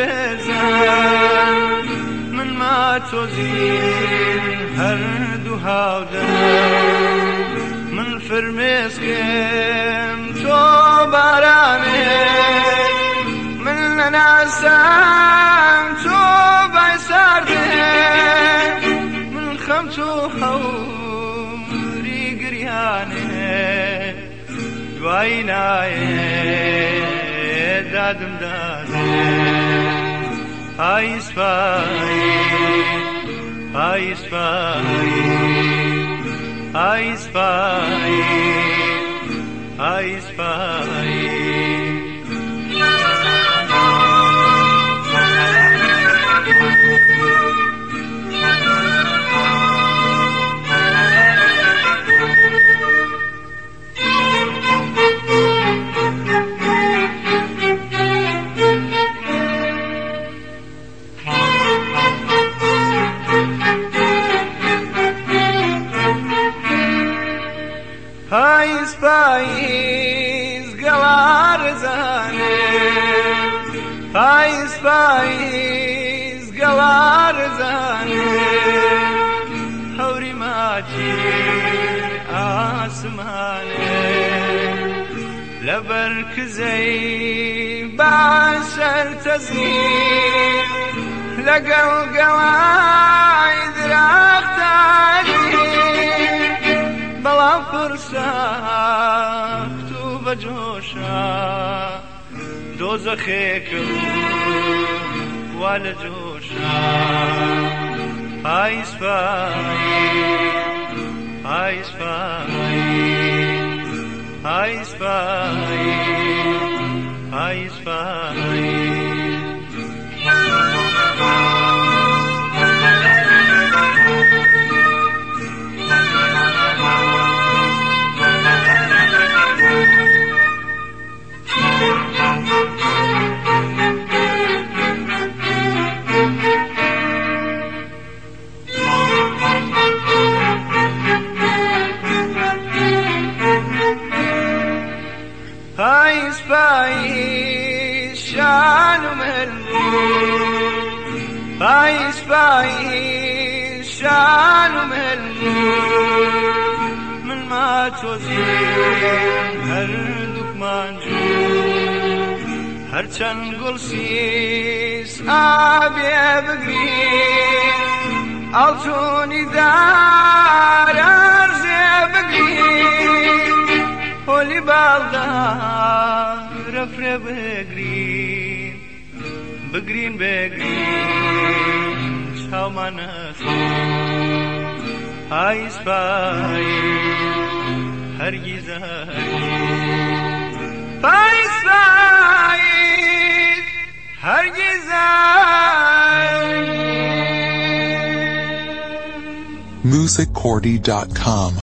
خێزان من ما تۆزین هەردوو هاودەم من فرمێسکم تۆ بارانێ من لەناسام تۆ بای ساردێ من خەم تۆ هەوری گریانێ دوای نایێ دادم دادێ پاییز پاییز پاییز پاییز پاییز پاییز گەوارزانێ پاییز پاییز گەوارزانێ هەوری ماچی ئاسمانێ لەبەر کزەی باشەر تەزین لەگەڵ گەوای دراختانی بەڵام فرساخت و بەجۆشە دۆزەخێکم وا لە جۆشە پاییز پاییز پاییز پاییز پاییز پاییز پاییز پاییز شان و مهربون پاییز پاییز شان و مهربون من ما تۆزین هەردووکمان جوون هەرچەند گوڵسیس ئابێ بگرین ئاڵتوونی دار ئەرزێ بگرین پۆلی باڵدار ئەفرێ بگرین بگرین بگرین چاومان نەسوون پاییز پاییز هەرگیز هەرگیز پاییز پاییز هەرگیز musiccordy.com